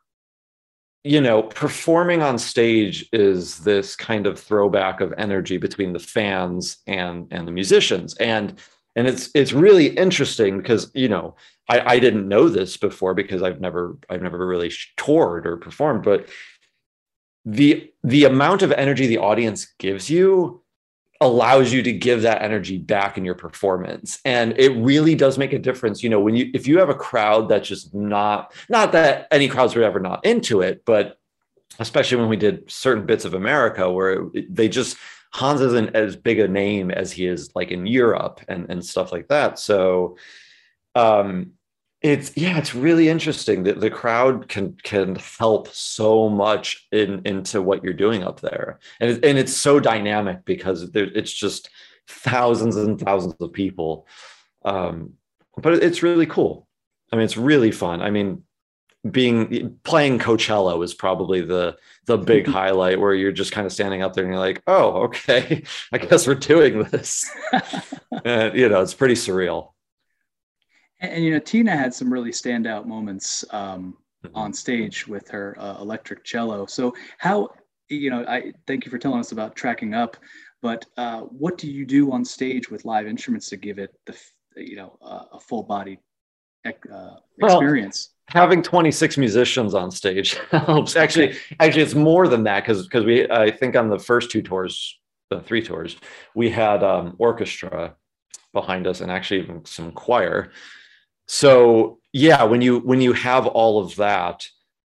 performing on stage is this kind of throwback of energy between the fans and the musicians. And it's really interesting because, I didn't know this before because I've never really toured or performed, but the amount of energy the audience gives you allows you to give that energy back in your performance. And it really does make a difference. If you have a crowd that's just not that any crowds were ever not into it, but especially when we did certain bits of America where Hans isn't as big a name as he is like in Europe and stuff like that. So it's really interesting that the crowd can help so much into what you're doing up there. And it's so dynamic because it's just thousands and thousands of people. But it's really cool. I mean, it's really fun. I mean, playing Coachella was probably the big highlight, where you're just kind of standing up there and you're like, oh, okay, I guess we're doing this. And, it's pretty surreal. And Tina had some really standout moments on stage with her electric cello. So how, I thank you for telling us about tracking up, but what do you do on stage with live instruments to give it a full body experience? Having 26 musicians on stage helps. Actually, it's more than that, because I think on the first 2 tours, the 3 tours, we had orchestra behind us and actually even some choir. So yeah, when you have all of that,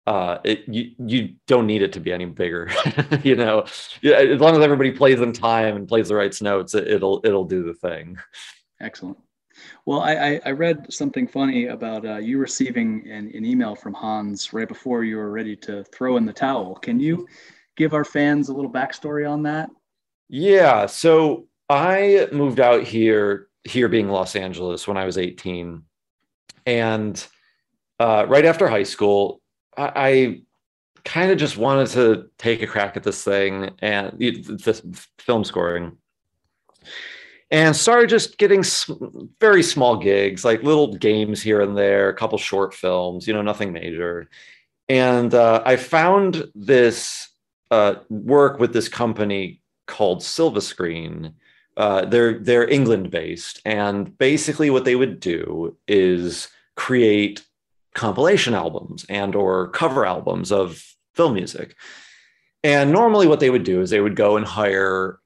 you don't need it to be any bigger. You know, yeah, as long as everybody plays in time and plays the right notes, it'll do the thing. Excellent. Well, I read something funny about you receiving an email from Hans right before you were ready to throw in the towel. Can you give our fans a little backstory on that? Yeah, so I moved out here being Los Angeles when I was 18, and right after high school, I kind of just wanted to take a crack at this thing and this film scoring, and started just getting very small gigs, like little games here and there, a couple short films, nothing major. And I found this work with this company called Silva Screen. They're England based, and basically what they would do is create compilation albums and or cover albums of film music. And normally what they would do is they would go and hire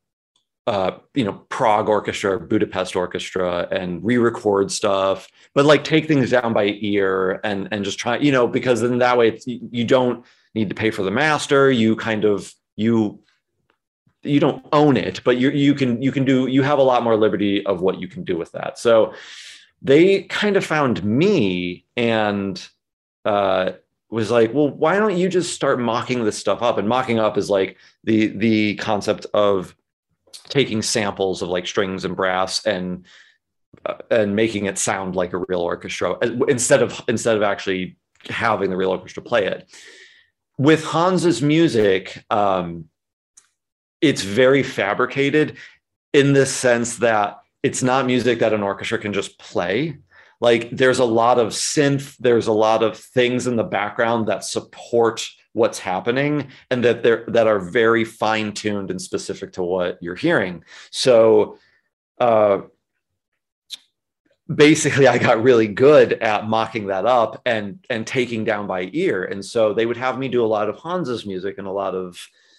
Prague Orchestra, Budapest Orchestra, and re-record stuff, but like take things down by ear and just try, because in that way you don't need to pay for the master. You kind of you don't own it, but you have a lot more liberty of what you can do with that. So they kind of found me and was like, well, why don't you just start mocking this stuff up? And mocking up is like the concept of taking samples of like strings and brass and making it sound like a real orchestra instead of actually having the real orchestra play it. With Hans's music, it's very fabricated in this sense that it's not music that an orchestra can just play. Like there's a lot of synth, there's a lot of things in the background that support what's happening and that are very fine-tuned and specific to what you're hearing. So basically I got really good at mocking that up and taking down by ear. And so they would have me do a lot of Hans's music and a lot of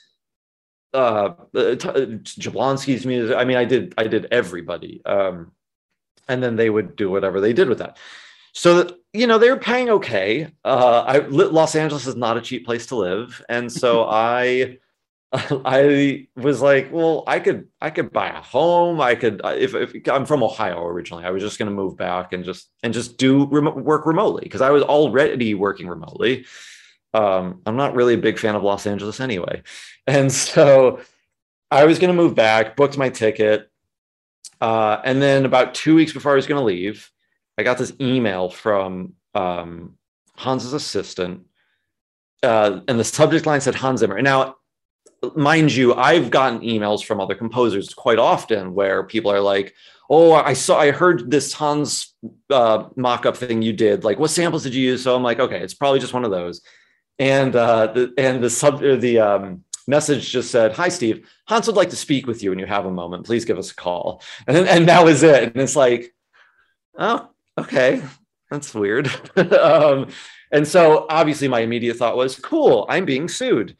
Jablonski's music. I mean, I did everybody. And then they would do whatever they did with that. So they were paying okay. Los Angeles is not a cheap place to live, and so I was like, well, I could buy a home. I could if I'm from Ohio originally, I was just going to move back and just do work remotely because I was already working remotely. I'm not really a big fan of Los Angeles anyway, and so I was going to move back, booked my ticket, and then about 2 weeks before I was going to leave, I got this email from Hans's assistant, and the subject line said Hans Zimmer. And now, mind you, I've gotten emails from other composers quite often where people are like, "Oh, I heard this Hans mock-up thing you did. Like, what samples did you use?" So I'm like, "Okay, it's probably just one of those." And the message just said, "Hi, Steve. Hans would like to speak with you when you have a moment. Please give us a call." And that was it. And it's like, oh, okay, that's weird. And so obviously my immediate thought was, cool, I'm being sued.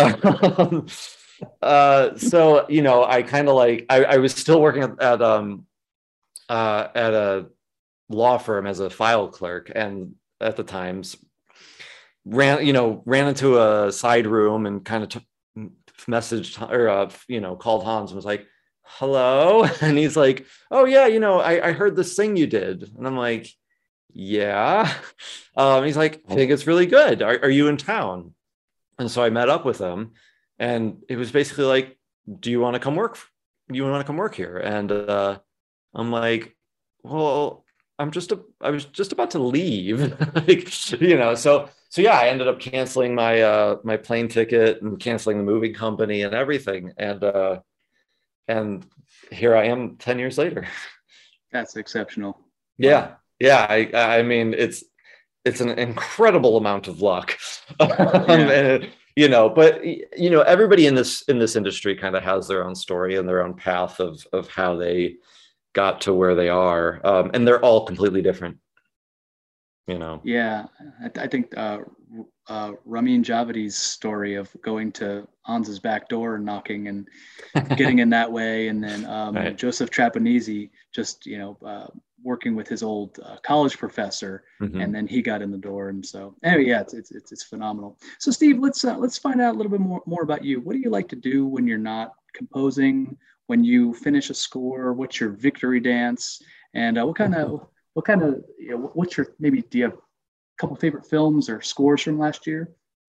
So, I kind of like, I was still working at a law firm as a file clerk. And at the times ran into a side room and kind of messaged or, called Hans and was like, hello. And he's like, oh yeah, I heard this thing you did. And I'm like, yeah. He's like, I think it's really good. Are you in town? And so I met up with him and it was basically like, do you want to come work? Here? And I'm like, well, I was just about to leave. Like, so yeah, I ended up canceling my plane ticket and canceling the moving company and everything. And here I am 10 years later. That's exceptional. Yeah. Wow. Yeah. I mean, it's an incredible amount of luck. Yeah. But everybody in this industry kind of has their own story and their own path of how they got to where they are. And they're all completely different. Yeah. I think Ramin Javadi's story of going to Hans's back door and knocking and getting in that way. And then right. Joseph Trapanese just, working with his old college professor, Mm-hmm. and then he got in the door. And so anyway, yeah, it's phenomenal. So Steve, let's find out a little bit more about you. What do you like to do when you're not composing? When you finish a score, what's your victory dance? And what's your, maybe do you have a couple favorite films or scores from last year?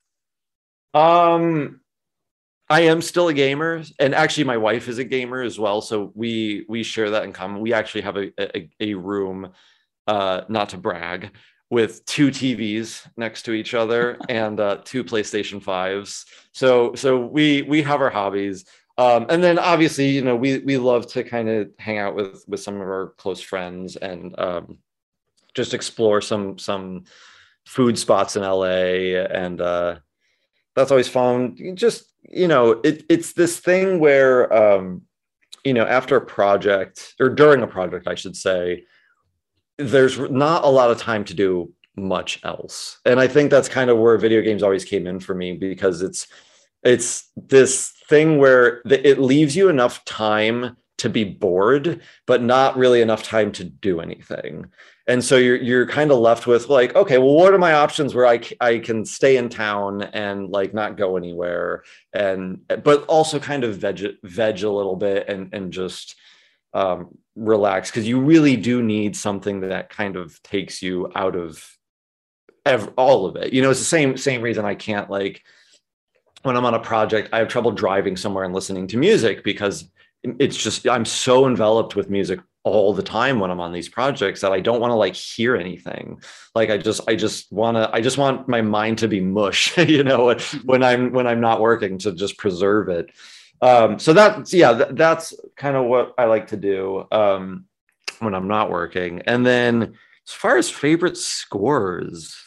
I am still a gamer, and actually my wife is a gamer as well, so we share that in common. We actually have a room, not to brag, with two TVs next to each other and two PlayStation 5s. So we have our hobbies. And then obviously, you know, we love to kind of hang out with some of our close friends and just explore some food spots in LA, and that's always fun. Just, you know, it's this thing where you know, after a project, or during a project, I should say, there's not a lot of time to do much else. And I think that's kind of where video games always came in for me, because it's this thing where it leaves you enough time to be bored, but not really enough time to do anything. And so you're kind of left with like, okay, well, what are my options where I can stay in town and like not go anywhere, and but also kind of veg a little bit and just relax, because you really do need something that kind of takes you out of all of it. You know, it's the same reason I can't, like, when I'm on a project, I have trouble driving somewhere and listening to music, because it's just, I'm so enveloped with music all the time when I'm on these projects that I don't want to like hear anything. Like I just want my mind to be mush, you know, when I'm not working, to just preserve it. So that's kind of what I like to do when I'm not working. And then as far as favorite scores,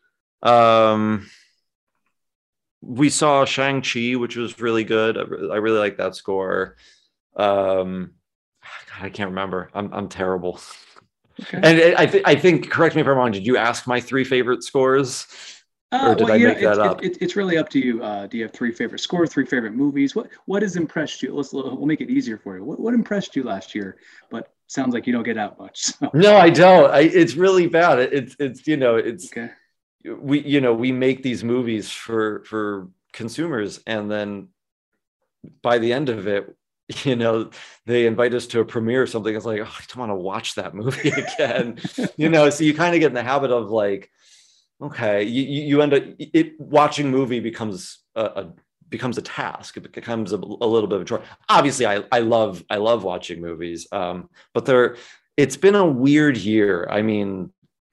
we saw Shang-Chi, which was really good. I really like that score. God, I can't remember. I'm terrible. Okay. And I think, correct me if I'm wrong, did you ask my three favorite scores? Or did I make that up? It's really up to you. Do you have three favorite scores, three favorite movies? What has impressed you? We'll make it easier for you. What impressed you last year? But sounds like you don't get out much. So. No, I don't. It's really bad. It's you know, it's okay. We make these movies for consumers, and then by the end of it, you know, they invite us to a premiere or something. It's like, oh, I don't want to watch that movie again. You know, so you kind of get in the habit of like, okay, you end up watching movie becomes a task. It becomes a little bit of a chore. Obviously, I love watching movies, but it's been a weird year. I mean,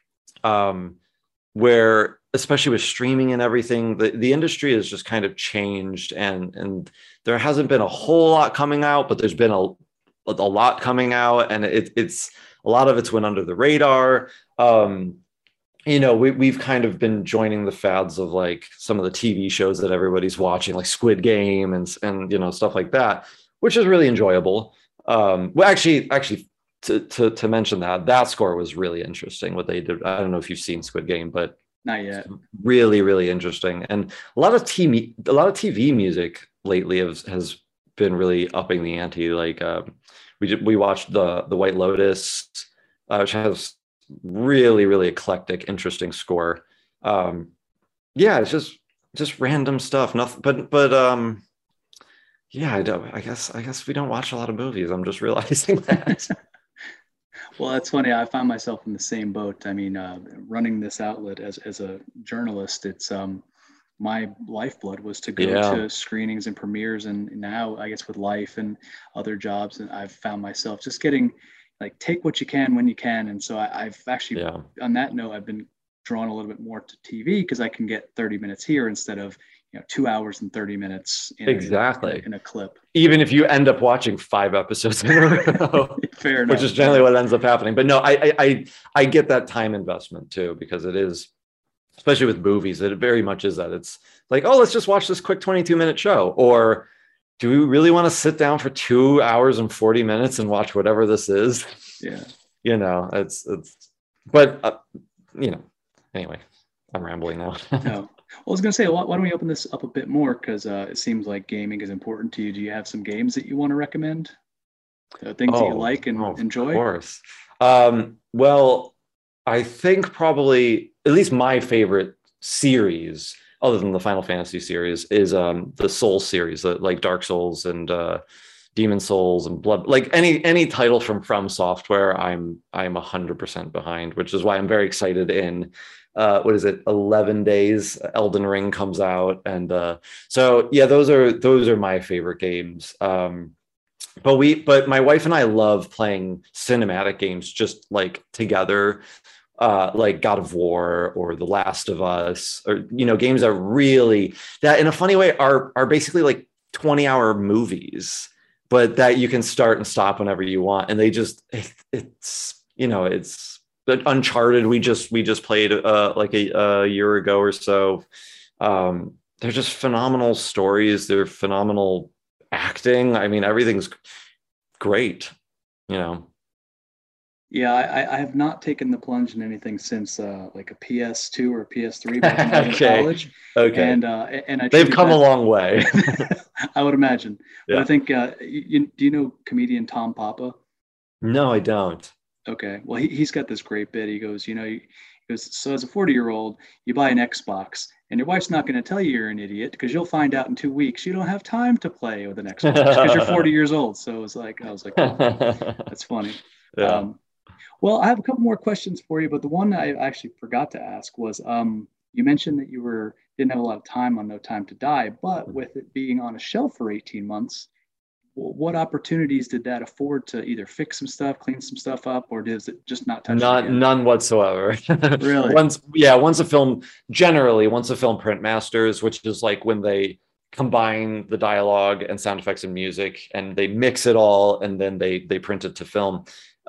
where especially with streaming and everything, the industry has just kind of changed, and there hasn't been a whole lot coming out, but there's been a lot coming out, and it's a lot of it's went under the radar. You know, we've kind of been joining the fads of like some of the TV shows that everybody's watching, like Squid Game and you know, stuff like that, which is really enjoyable. Well, actually, to mention that score was really interesting. What they did, I don't know if you've seen Squid Game, but not yet. Really, really interesting, and a lot of TV music lately has been really upping the ante. Like we watched the White Lotus, which has really, really eclectic, interesting score. Yeah, it's just random stuff. Nothing, but yeah, I guess we don't watch a lot of movies. I'm just realizing that. Well, that's funny. I found myself in the same boat. I mean, running this outlet as a journalist, it's my lifeblood was to go to screenings and premieres, and now I guess with life and other jobs, and I've found myself just getting like, take what you can when you can. And so I've actually, on that note, I've been drawn a little bit more to TV, because I can get 30 minutes here instead of 2 hours and 30 minutes in a clip. Even if you end up watching 5 episodes in a row, fair enough, which is generally what ends up happening. But no, I get that time investment too, because it is, especially with movies, it very much is that. It's like, oh, let's just watch this quick 22-minute show, or do we really want to sit down for 2 hours and 40 minutes and watch whatever this is? Yeah. You know, but you know, anyway, I'm rambling now. No. Well, I was going to say, why don't we open this up a bit more? Because it seems like gaming is important to you. Do you have some games that you want to recommend? Things that you like and enjoy? Of course. Well, I think probably at least my favorite series, other than the Final Fantasy series, is the Soul series, like Dark Souls and Demon Souls and Blood. Like any title from Software, I'm 100% behind, which is why I'm very excited in what is it, 11 days Elden Ring comes out. And so yeah, those are my favorite games. But my wife and I love playing cinematic games just like together, like God of War or The Last of Us, or games that really, that in a funny way are basically like 20-hour movies, but that you can start and stop whenever you want. And they just it's Uncharted. We just played like a year ago or so. They're just phenomenal stories. They're phenomenal acting. I mean, everything's great, Yeah, I have not taken the plunge in anything since like a PS2 or a PS3 back when I was in college. Okay. And they've come a long way. I would imagine. Yeah. But I think do you know comedian Tom Papa? No, I don't. Okay. Well, he's got this great bit. He goes, so as a 40-year-old, you buy an Xbox, and your wife's not going to tell you you're an idiot because you'll find out in 2 weeks you don't have time to play with an Xbox because you're 40 years old. So I was like, oh, that's funny. Yeah. Well, I have a couple more questions for you, but the one I actually forgot to ask was, you mentioned that you didn't have a lot of time on No Time to Die, but with it being on a shelf for 18 months, what opportunities did that afford to either fix some stuff, clean some stuff up, or does it just not touch it again? None whatsoever. Really? Once a film print masters, which is like when they combine the dialogue and sound effects and music and they mix it all and then they print it to film.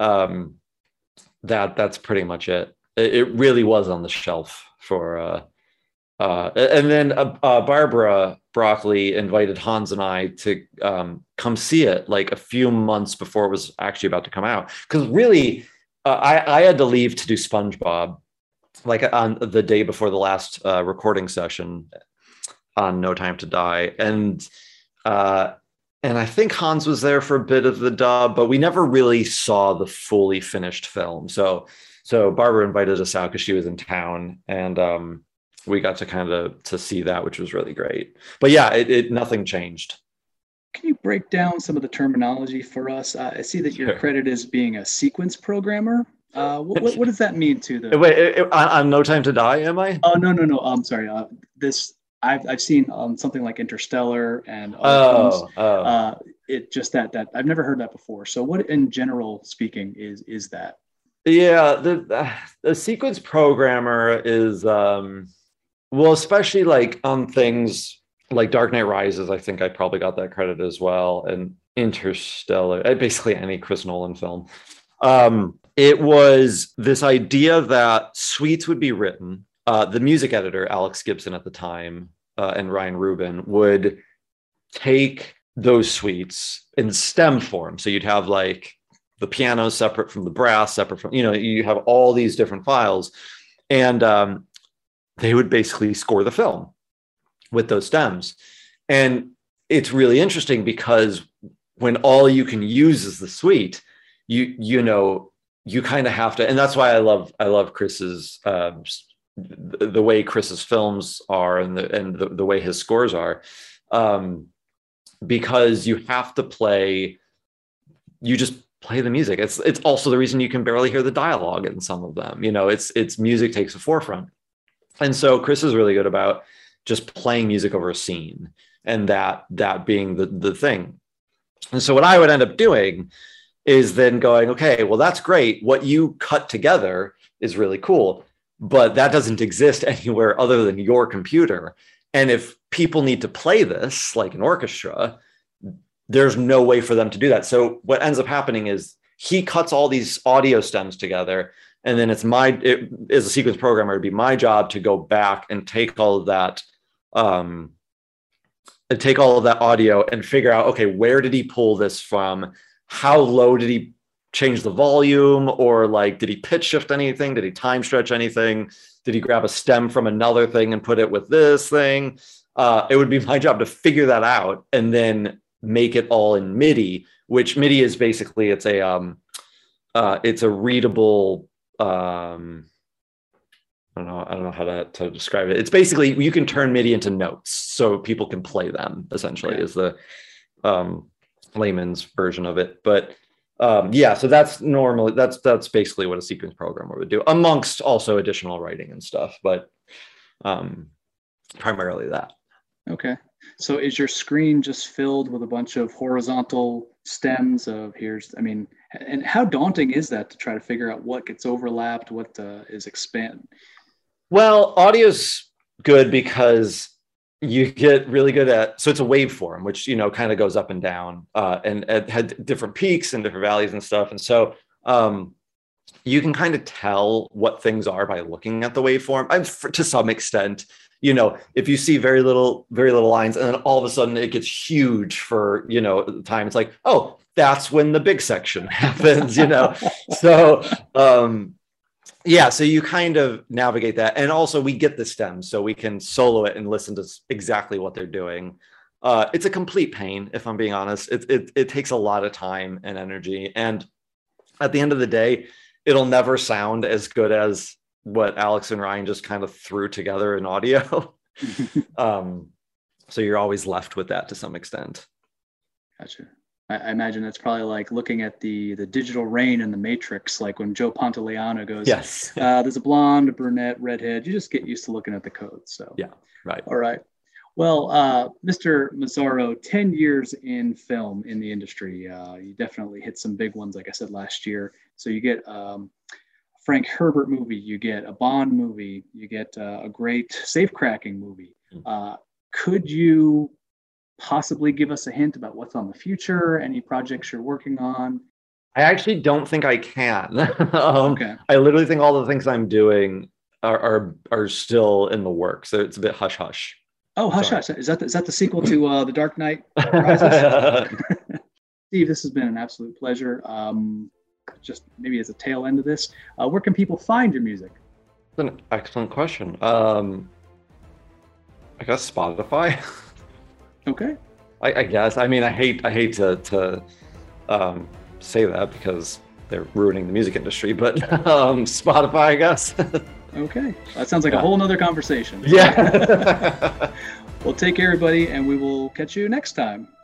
That's pretty much it. It really was on the shelf for and then Barbara Broccoli invited Hans and I to come see it like a few months before it was actually about to come out, because really I had to leave to do SpongeBob like on the day before the last recording session on No Time to Die, and I think Hans was there for a bit of the dub, but we never really saw the fully finished film. So Barbara invited us out because she was in town, and we got to see that, which was really great. But yeah, it nothing changed. Can you break down some of the terminology for us? I see that you're credited as being a sequence programmer. What does that mean to the? Wait, on No Time to Die, am I? Oh, no. I'm sorry. I've seen something like Interstellar and other films. It just that I've never heard that before. So what, in general speaking, is that? Yeah, the sequence programmer is well, especially like on things like Dark Knight Rises. I think I probably got that credit as well, and Interstellar, basically any Chris Nolan film. It was this idea that suites would be written. The music editor, Alex Gibson at the time, and Ryan Rubin would take those suites in stem form. So you'd have like the piano separate from the brass, separate from, you have all these different files. And they would basically score the film with those stems. And it's really interesting because when all you can use is the suite, you kind of have to, and that's why I love Chris's the way Chris's films are and the way his scores are, because you have to you just play the music. It's also the reason you can barely hear the dialogue in some of them. It's music takes the forefront. And so Chris is really good about just playing music over a scene, and that being the thing. And so what I would end up doing is then going, okay, well, that's great. What you cut together is really cool, but that doesn't exist anywhere other than your computer. And if people need to play this, like an orchestra, there's no way for them to do that. So what ends up happening is he cuts all these audio stems together, and then as a sequence programmer, it'd be my job to go back and take all of that, audio and figure out, okay, where did he pull this from? How low did he change the volume? Or like, did he pitch shift anything? Did he time stretch anything? Did he grab a stem from another thing and put it with this thing? It would be my job to figure that out and then make it all in MIDI, which MIDI is basically, it's a it's a readable. I don't know how to describe it. It's basically you can turn MIDI into notes so people can play them. Essentially, is the layman's version of it. But yeah, so that's basically what a sequence programmer would do, amongst also additional writing and stuff. But primarily that. Okay. So is your screen just filled with a bunch of horizontal stems of and how daunting is that to try to figure out what gets overlapped, what is expand? Well, audio's good because you get really good at, so it's a waveform, which, kind of goes up and down and it had different peaks and different valleys and stuff. And so you can kind of tell what things are by looking at the waveform to some extent. If you see very little lines and then all of a sudden it gets huge for, the time, it's like, oh, that's when the big section happens, So, yeah, so you kind of navigate that. And also we get the stems, so we can solo it and listen to exactly what they're doing. It's a complete pain, if I'm being honest. It takes a lot of time and energy. And at the end of the day, it'll never sound as good as what Alex and Ryan just kind of threw together in audio. So you're always left with that to some extent. Gotcha. I imagine it's probably like looking at the digital rain in the Matrix, like when Joe Pantoliano goes, yes, there's a blonde, a brunette, redhead. You just get used to looking at the codes. So yeah, right. All right. Well, Mr. Mazzaro, 10 years in film in the industry. You definitely hit some big ones, like I said, last year. So you get Frank Herbert movie, you get a Bond movie, you get a great safecracking movie. Could you possibly give us a hint about what's on the future, any projects you're working on? I actually don't think I can. Okay. I literally think all the things I'm doing are still in the works. So it's a bit hush hush. Oh, hush hush. Is that the sequel to The Dark Knight Rises? Steve, this has been an absolute pleasure. Just maybe as a tail end of this, where can people find your music? That's an excellent question. I guess Spotify. Okay. I guess. I mean, I hate to say that because they're ruining the music industry, but Spotify, I guess. Okay. That sounds like a whole nother conversation. Yeah. Well, take care, everybody, and we will catch you next time.